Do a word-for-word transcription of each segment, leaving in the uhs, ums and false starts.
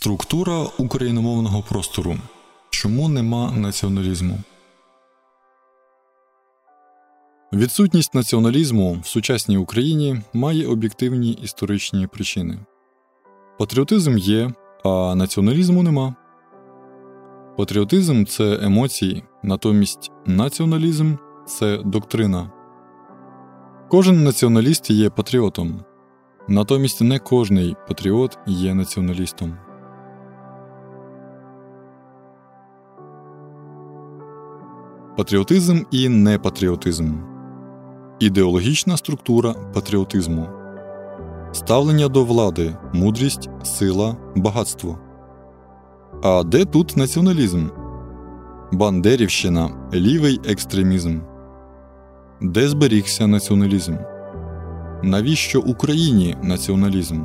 Структура україномовного простору. Чому нема націоналізму? Відсутність націоналізму в сучасній Україні має об'єктивні історичні причини. Патріотизм є, а націоналізму нема. Патріотизм – це емоції, натомість націоналізм – це доктрина. Кожен націоналіст є патріотом, натомість не кожний патріот є націоналістом. Патріотизм і непатріотизм. Ідеологічна структура патріотизму. Ставлення до влади, мудрість, сила, багатство. А де тут націоналізм? Бандерівщина, лівий екстремізм. Де зберігся націоналізм? Навіщо Україні націоналізм?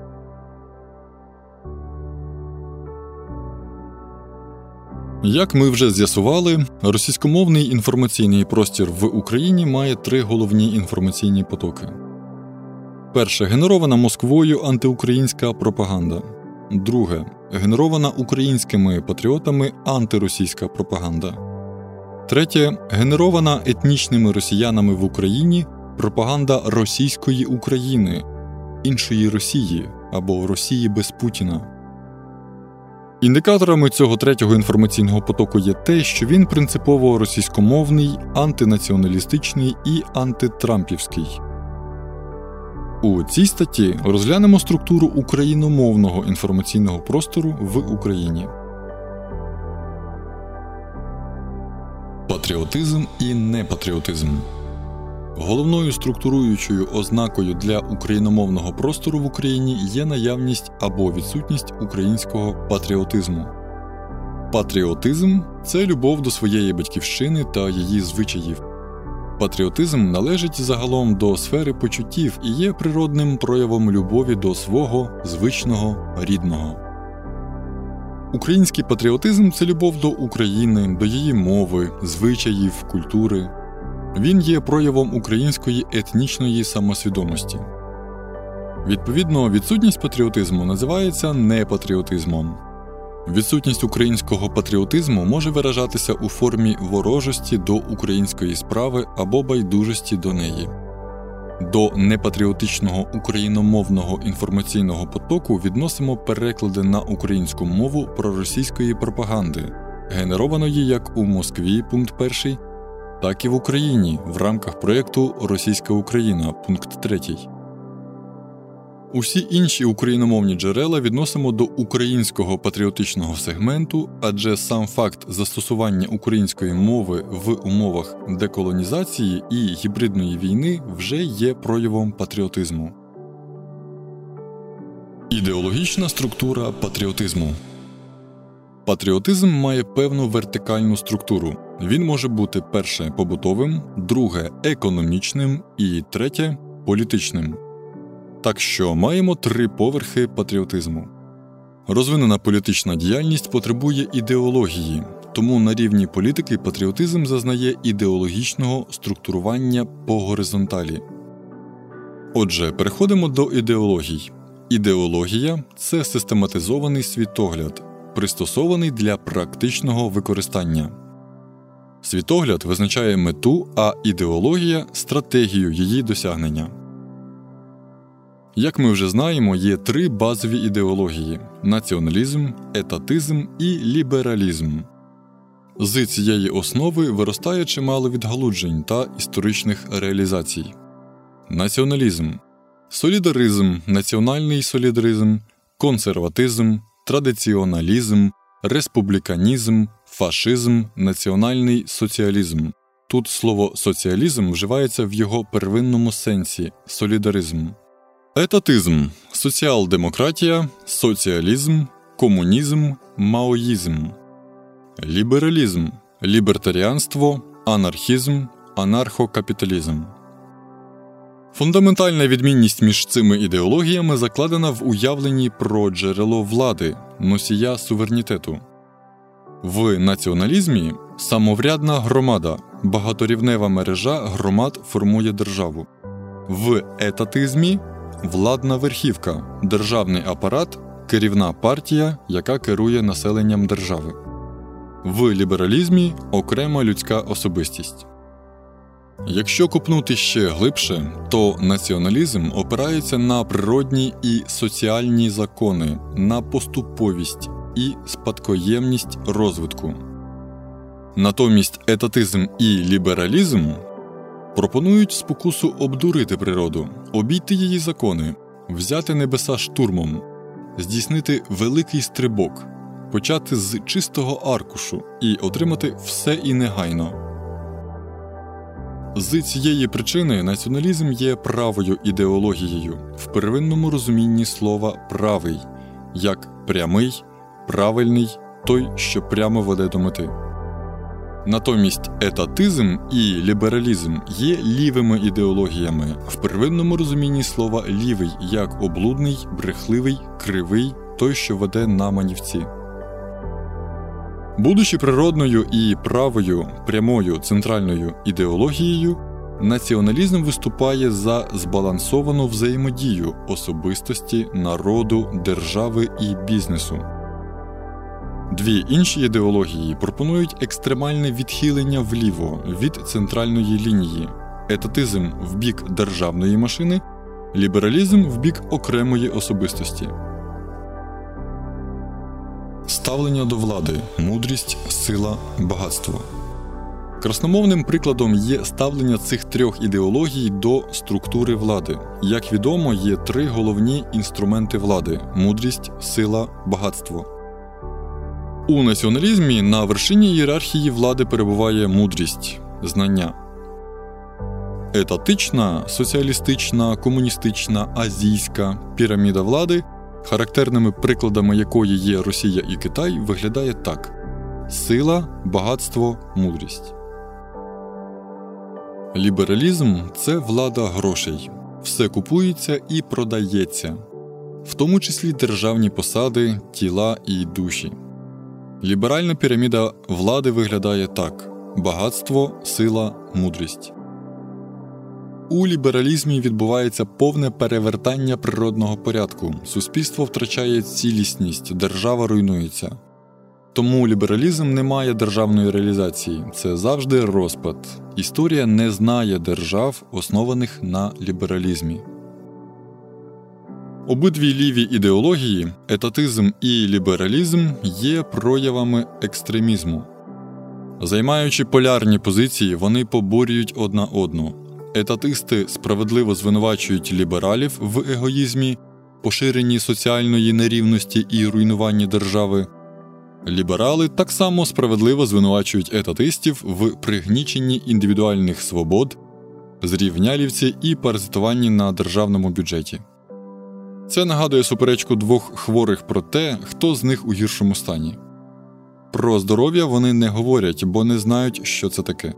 Як ми вже з'ясували, російськомовний інформаційний простір в Україні має три головні інформаційні потоки. Перше – генерована Москвою антиукраїнська пропаганда. Друге – генерована українськими патріотами антиросійська пропаганда. Третє – генерована етнічними росіянами в Україні пропаганда російської України, іншої Росії або Росії без Путіна. Індикаторами цього третього інформаційного потоку є те, що він принципово російськомовний, антинаціоналістичний і антитрампівський. У цій статті розглянемо структуру україномовного інформаційного простору в Україні. Патріотизм і непатріотизм. Головною структуруючою ознакою для україномовного простору в Україні є наявність або відсутність українського патріотизму. Патріотизм – це любов до своєї батьківщини та її звичаїв. Патріотизм належить загалом до сфери почуттів і є природним проявом любові до свого, звичного, рідного. Український патріотизм – це любов до України, до її мови, звичаїв, культури. Він є проявом української етнічної самосвідомості. Відповідно, відсутність патріотизму називається непатріотизмом. Відсутність українського патріотизму може виражатися у формі ворожості до української справи або байдужості до неї. До непатріотичного україномовного інформаційного потоку відносимо переклади на українську мову проросійської пропаганди, генерованої як у Москві, пункт перший, так і в Україні в рамках проєкту «Російська Україна», пункт третій. Усі інші україномовні джерела відносимо до українського патріотичного сегменту, адже сам факт застосування української мови в умовах деколонізації і гібридної війни вже є проявом патріотизму. Ідеологічна структура патріотизму. Патріотизм має певну вертикальну структуру. Він може бути, перше, побутовим, друге – економічним і третє – політичним. Так що маємо три поверхи патріотизму. Розвинена політична діяльність потребує ідеології, тому на рівні політики патріотизм зазнає ідеологічного структурування по горизонталі. Отже, переходимо до ідеологій. Ідеологія – це систематизований світогляд, пристосований для практичного використання. Світогляд визначає мету, а ідеологія – стратегію її досягнення. Як ми вже знаємо, є три базові ідеології – націоналізм, етатизм і лібералізм. З цієї основи виростає чимало відгалуджень та історичних реалізацій. Націоналізм – солідаризм, національний солідаризм, консерватизм, традиціоналізм, республіканізм, фашизм, національний соціалізм. Тут слово «соціалізм» вживається в його первинному сенсі – солідаризм. Етатизм – соціал-демократія, соціалізм, комунізм, маоїзм. Лібералізм – лібертаріанство, анархізм, анархокапіталізм. Фундаментальна відмінність між цими ідеологіями закладена в уявленні про джерело влади, носія суверенітету. В націоналізмі – самоврядна громада, багаторівнева мережа громад формує державу. В етатизмі – владна верхівка, державний апарат, керівна партія, яка керує населенням держави. В лібералізмі – окрема людська особистість. Якщо копнути ще глибше, то націоналізм опирається на природні і соціальні закони, на поступовість і спадкоємність розвитку. Натомість етатизм і лібералізм пропонують спокусу обдурити природу, обійти її закони, взяти небеса штурмом, здійснити великий стрибок, почати з чистого аркушу і отримати все і негайно. З цієї причини націоналізм є правою ідеологією в первинному розумінні слова «правий», як прямий, правильний, той, що прямо веде до мети. Натомість етатизм і лібералізм є лівими ідеологіями в первинному розумінні слова «лівий», як облудний, брехливий, кривий, той, що веде на манівці. Будучи природною і правою, прямою центральною ідеологією, націоналізм виступає за збалансовану взаємодію особистості, народу, держави і бізнесу. Дві інші ідеології пропонують екстремальне відхилення вліво від центральної лінії – етатизм в бік державної машини, лібералізм в бік окремої особистості. Ставлення до влади – мудрість, сила, багатство. Красномовним прикладом є ставлення цих трьох ідеологій до структури влади. Як відомо, є три головні інструменти влади – мудрість, сила, багатство. У націоналізмі на вершині ієрархії влади перебуває мудрість – знання. Етатична, соціалістична, комуністична, азійська піраміда влади, характерними прикладами якої є Росія і Китай, виглядає так: сила, багатство, мудрість. Лібералізм – це влада грошей. Все купується і продається, в тому числі державні посади, тіла і душі. Ліберальна піраміда влади виглядає так: багатство, сила, мудрість. У лібералізмі відбувається повне перевертання природного порядку, суспільство втрачає цілісність, держава руйнується. Тому лібералізм не має державної реалізації, це завжди розпад. Історія не знає держав, основаних на лібералізмі. Обидві ліві ідеології, етатизм і лібералізм, є проявами екстремізму. Займаючи полярні позиції, вони поборюють одна одну. Етатисти справедливо звинувачують лібералів в егоїзмі, поширенні соціальної нерівності і руйнуванні держави. Ліберали так само справедливо звинувачують етатистів в пригніченні індивідуальних свобод, зрівнялівці і паразитуванні на державному бюджеті. Це нагадує суперечку двох хворих про те, хто з них у гіршому стані. Про здоров'я вони не говорять, бо не знають, що це таке.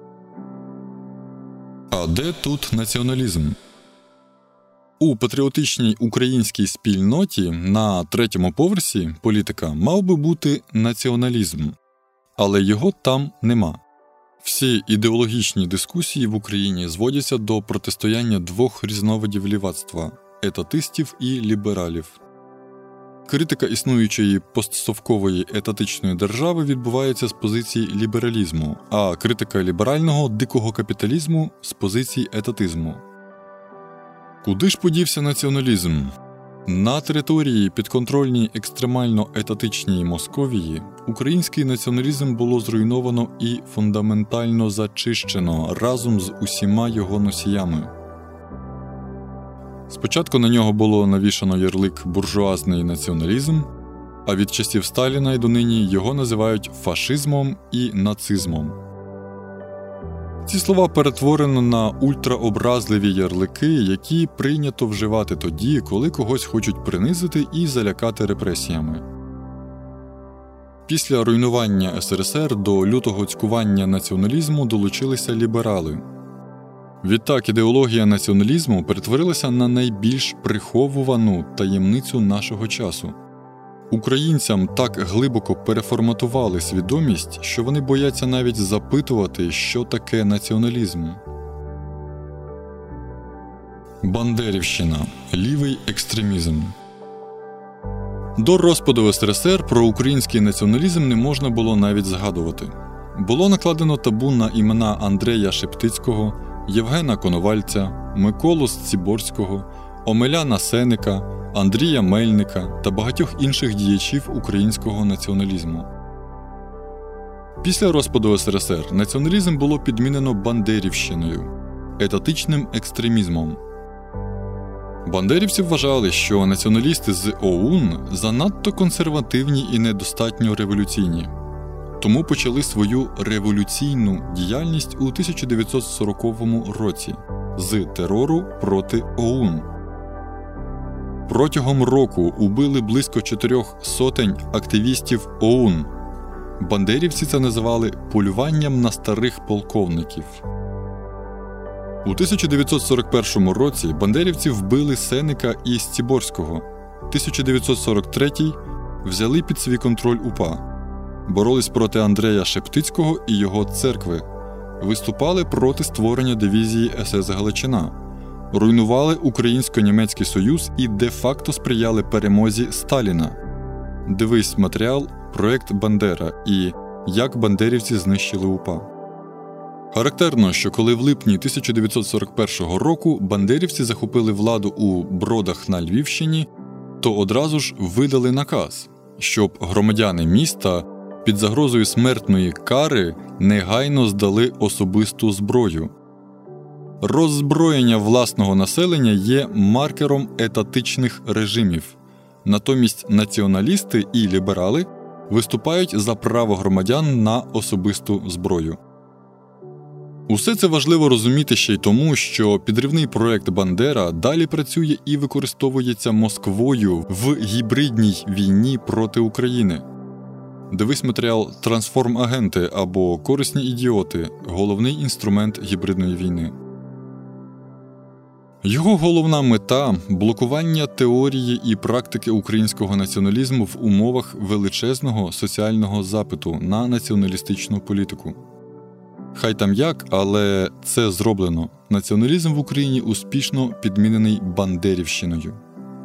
А де тут націоналізм? У патріотичній українській спільноті на третьому поверсі політика мав би бути націоналізм, але його там нема. Всі ідеологічні дискусії в Україні зводяться до протистояння двох різновидів лівацтва – етатистів і лібералів. Критика існуючої постсовкової етатичної держави відбувається з позиції лібералізму, а критика ліберального дикого капіталізму – з позиції етатизму. Куди ж подівся націоналізм? На території, підконтрольній екстремально-етатичній Московії, український націоналізм було зруйновано і фундаментально зачищено разом з усіма його носіями. Спочатку на нього було навішано ярлик «буржуазний націоналізм», а від часів Сталіна й донині його називають фашизмом і нацизмом. Ці слова перетворено на ультраобразливі ярлики, які прийнято вживати тоді, коли когось хочуть принизити і залякати репресіями. Після руйнування ес ер ес ер до лютого цькування націоналізму долучилися ліберали. Відтак ідеологія націоналізму перетворилася на найбільш приховувану таємницю нашого часу. Українцям так глибоко переформатували свідомість, що вони бояться навіть запитувати, що таке націоналізм. Бандерівщина – лівий екстремізм. До розпаду ес ер ес ер про український націоналізм не можна було навіть згадувати. Було накладено табу на імена Андрея Шептицького, Євгена Коновальця, Миколу Сціборського, Омеляна Сеника, Андрія Мельника та багатьох інших діячів українського націоналізму. Після розпаду ес ер ес ер націоналізм було підмінено бандерівщиною – етатичним екстремізмом. Бандерівці вважали, що націоналісти з о у ен занадто консервативні і недостатньо революційні. Тому почали свою революційну діяльність у тисяча дев'ятсот сороковому році з терору проти о у ен. Протягом року убили близько чотирьох сотень активістів о у ен. Бандерівці це називали полюванням на старих полковників. У тисяча дев'ятсот сорок першому році бандерівці вбили Сеника і Сціборського. тисяча дев'ятсот сорок третій взяли під свій контроль УПА. Боролись проти Андрея Шептицького і його церкви. Виступали проти створення дивізії ес ес Галичина. Руйнували Українсько-Німецький Союз і де-факто сприяли перемозі Сталіна. Дивись матеріал «Проект Бандера» і «Як бандерівці знищили УПА». Характерно, що коли в липні тисяча дев'ятсот сорок першого року бандерівці захопили владу у Бродах на Львівщині, то одразу ж видали наказ, щоб громадяни міста під загрозою смертної кари негайно здали особисту зброю. Роззброєння власного населення є маркером етатичних режимів. Натомість націоналісти і ліберали виступають за право громадян на особисту зброю. Усе це важливо розуміти ще й тому, що підривний проект Бандера далі працює і використовується Москвою в гібридній війні проти України. Дивись матеріал «Трансформагенти» або «Корисні ідіоти» – головний інструмент гібридної війни. Його головна мета – блокування теорії і практики українського націоналізму в умовах величезного соціального запиту на націоналістичну політику. Хай там як, але це зроблено. Націоналізм в Україні успішно підмінений бандерівщиною.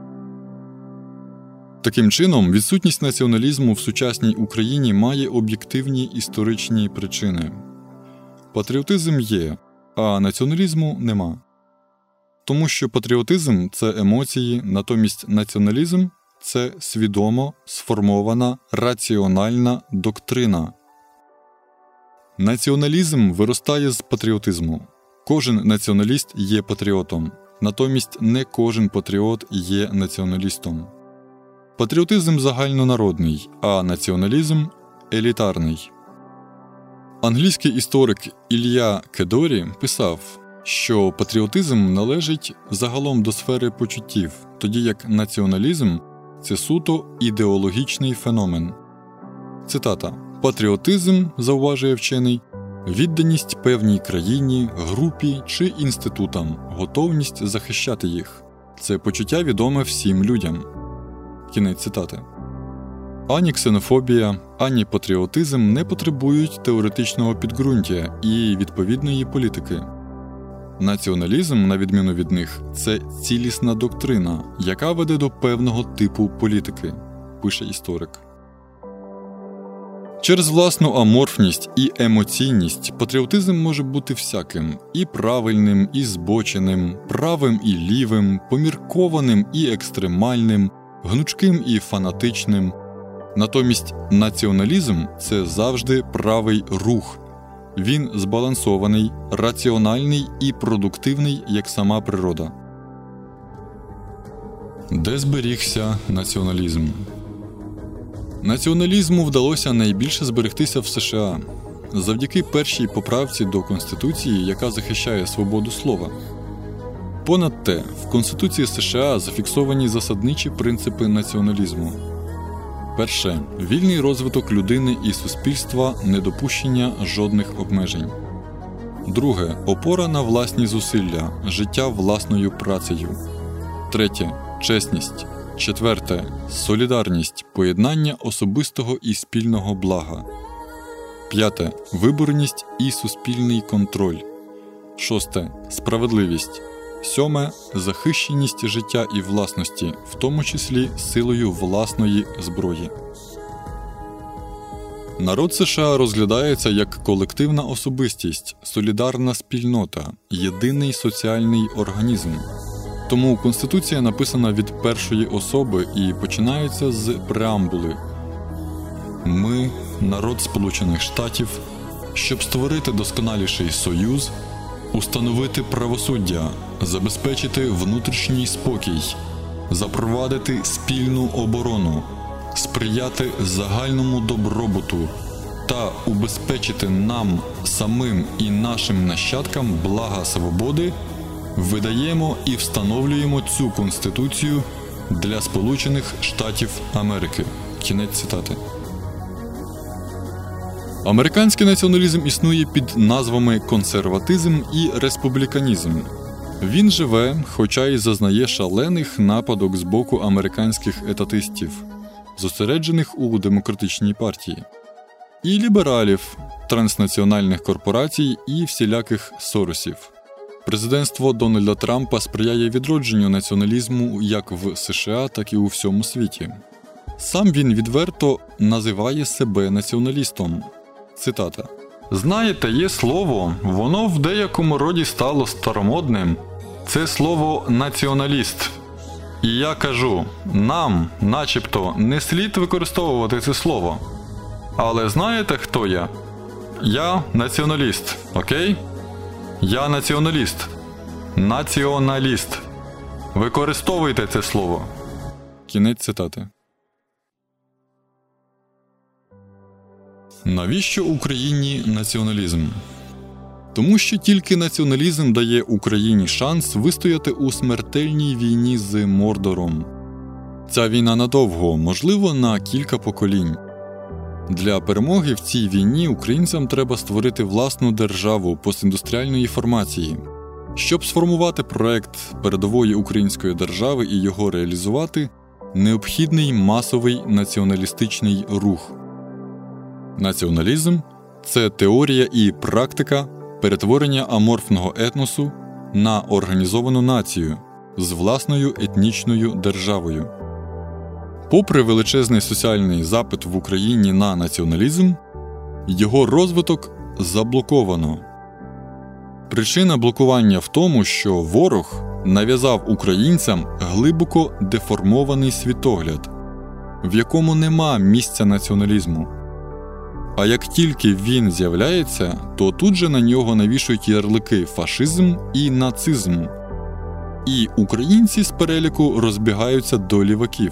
Таким чином, відсутність націоналізму в сучасній Україні має об'єктивні історичні причини. Патріотизм є, а націоналізму нема. Тому що патріотизм – це емоції, натомість націоналізм – це свідомо сформована раціональна доктрина. Націоналізм виростає з патріотизму. Кожен націоналіст є патріотом, натомість не кожен патріот є націоналістом. Патріотизм загальнонародний, а націоналізм – елітарний. Англійський історик Ілля Кедорі писав, що патріотизм належить загалом до сфери почуттів, тоді як націоналізм – це суто ідеологічний феномен. Цитата. «Патріотизм, – зауважує вчений, – відданість певній країні, групі чи інститутам, готовність захищати їх. Це почуття відоме всім людям». Кінець цитати. Ані ксенофобія, ані патріотизм не потребують теоретичного підґрунтя і відповідної політики. Націоналізм, на відміну від них, це цілісна доктрина, яка веде до певного типу політики, пише історик. Через власну аморфність і емоційність патріотизм може бути всяким – і правильним, і збоченим, правим і лівим, поміркованим і екстремальним, гнучким і фанатичним. Натомість націоналізм – це завжди правий рух. Він збалансований, раціональний і продуктивний, як сама природа. Де зберігся націоналізм? Націоналізму вдалося найбільше зберегтися в США завдяки першій поправці до Конституції, яка захищає свободу слова. Понад те, в Конституції США зафіксовані засадничі принципи націоналізму. Перше – вільний розвиток людини і суспільства, недопущення жодних обмежень. Друге – опора на власні зусилля, життя власною працею. Третє – чесність. Четверте – солідарність, поєднання особистого і спільного блага. П'яте – виборність і суспільний контроль. Шосте – справедливість. Сьоме – захищеність життя і власності, в тому числі силою власної зброї. Народ США розглядається як колективна особистість, солідарна спільнота, єдиний соціальний організм. Тому Конституція написана від першої особи і починається з преамбули. Ми – народ Сполучених Штатів, щоб створити досконаліший союз, установити правосуддя, забезпечити внутрішній спокій, запровадити спільну оборону, сприяти загальному добробуту та убезпечити нам самим і нашим нащадкам блага свободи, видаємо і встановлюємо цю Конституцію для Сполучених Штатів Америки. Кінець цитати. Американський націоналізм існує під назвами консерватизм і республіканізм. Він живе, хоча й зазнає шалених нападок з боку американських етатистів, зосереджених у демократичній партії, і лібералів, транснаціональних корпорацій і всіляких соросів. Президентство Дональда Трампа сприяє відродженню націоналізму як в США, так і у всьому світі. Сам він відверто називає себе націоналістом. Цитата. «Знаєте, є слово, воно в деякому роді стало старомодним. Це слово «націоналіст». І я кажу, нам, начебто, не слід використовувати це слово. Але знаєте, хто я? Я націоналіст, окей? Я націоналіст. Націоналіст. Використовуйте це слово». Кінець цитати. Навіщо Україні націоналізм? Тому що тільки націоналізм дає Україні шанс вистояти у смертельній війні з Мордором. Ця війна надовго, можливо, на кілька поколінь. Для перемоги в цій війні українцям треба створити власну державу постіндустріальної формації. Щоб сформувати проект передової української держави і його реалізувати, необхідний масовий націоналістичний рух. Націоналізм – це теорія і практика перетворення аморфного етносу на організовану націю з власною етнічною державою. Попри величезний соціальний запит в Україні на націоналізм, його розвиток заблоковано. Причина блокування в тому, що ворог нав'язав українцям глибоко деформований світогляд, в якому нема місця націоналізму. А як тільки він з'являється, то тут же на нього навішують ярлики фашизм і нацизм. І українці з переліку розбігаються до ліваків.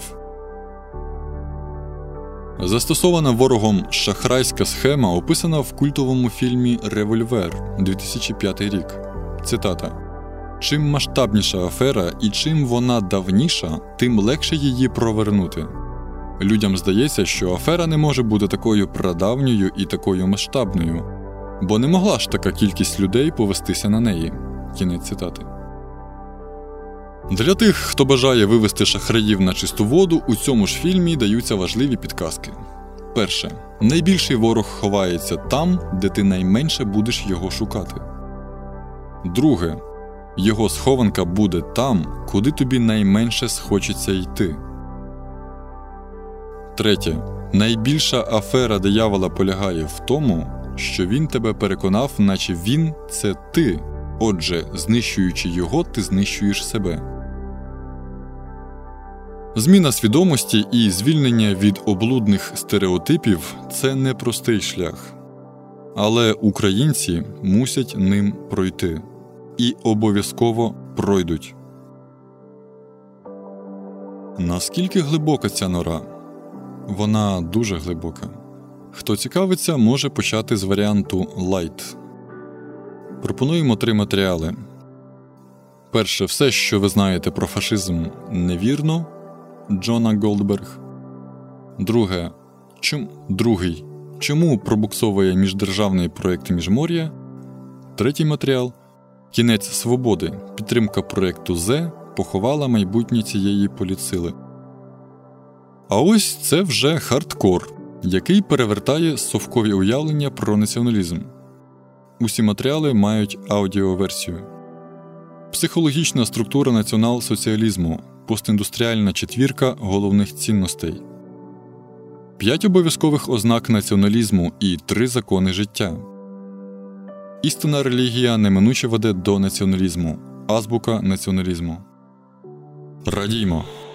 Застосована ворогом шахрайська схема описана в культовому фільмі «Револьвер» дві тисячі п'ятий рік. Цитата. «Чим масштабніша афера і чим вона давніша, тим легше її провернути. Людям здається, що афера не може бути такою прадавньою і такою масштабною, бо не могла ж така кількість людей повестися на неї». Кінець цитати. Для тих, хто бажає вивести шахраїв на чисту воду, у цьому ж фільмі даються важливі підказки. Перше. Найбільший ворог ховається там, де ти найменше будеш його шукати. Друге. Його схованка буде там, куди тобі найменше схочеться йти. Третє. Найбільша афера диявола полягає в тому, що він тебе переконав, наче він – це ти. Отже, знищуючи його, ти знищуєш себе. Зміна свідомості і звільнення від облудних стереотипів – це непростий шлях. Але українці мусять ним пройти. І обов'язково пройдуть. Наскільки глибока ця нора? Вона дуже глибока. Хто цікавиться, може почати з варіанту Light. Пропонуємо три матеріали. Перше, все, що ви знаєте про фашизм, невірно. Джона Голдберг. Друге, чом... Другий. Чому пробуксовує міждержавний проєкт Міжмор'я? Третій матеріал. Кінець свободи. Підтримка проєкту Зе поховала майбутнє цієї політсили. А ось це вже хардкор, який перевертає совкові уявлення про націоналізм. Усі матеріали мають аудіоверсію. Психологічна структура націонал-соціалізму. Постіндустріальна четвірка головних цінностей. П'ять обов'язкових ознак націоналізму і три закони життя. Істинна релігія неминуче веде до націоналізму. Азбука націоналізму. Радіймо!